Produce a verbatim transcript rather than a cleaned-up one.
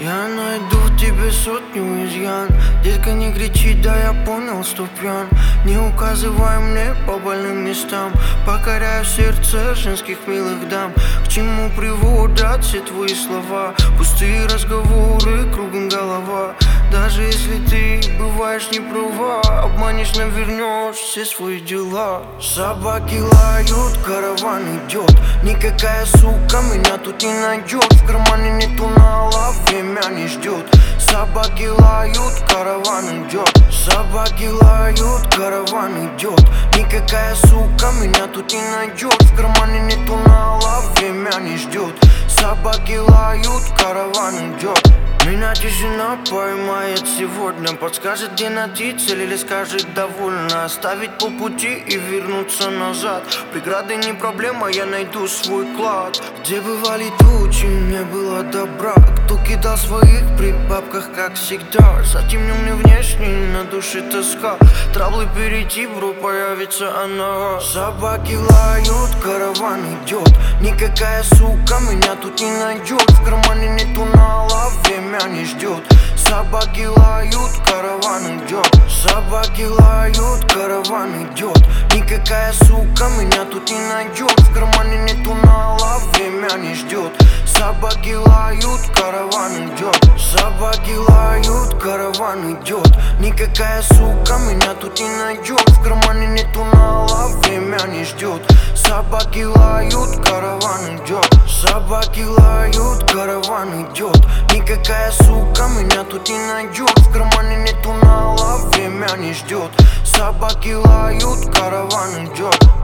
Я найду в тебе сотню изъян. Детка, не кричи, да я понял, что пьян. Не указывай мне по больным местам. Покоряю сердце женских милых дам. К чему приводят все твои слова? Пустые разговоры, кругом голова. Даже если ты бываешь не права, обманешь, навернешь все свои дела. Собаки лают, караван идет. Никакая сука меня тут не найдет. В кармане нету нала, время не ждет. Собаки лают, караван идет. Собаки лают, караван идет. Никакая сука меня тут не найдет. В кармане нету нала, время не ждет. Собаки лают, караван идет. Меня тишина поймает сегодня. Подскажет, где найти цель, или скажет довольно. Оставить по пути и вернуться назад. Преграды не проблема, я найду свой клад. Где бывали тучи, не было добра. Кто кидал своих при бабках, как всегда. Затемненный внешний, на душе тоска. Траблы перейти, бро, появится она. Собаки лают, караван идет. Никакая сука меня тут не найдет. В кармане нету нала, время не ждет. Собаки лают, караван идет. Собаки лают, караван идет. Никакая сука меня тут не найдет. В кармане нету нала, время не ждет. Собаки лают, караван идет. Собаки лают, караван идет. Никакая сука меня тут не найдет. В кармане нету нала, время не ждет. Собаки лают, караван идет. Собаки лают, караван идет. Никакая сука меня тут не найдет. В кармане нету нала, время не ждет. Собаки лают, караван идет.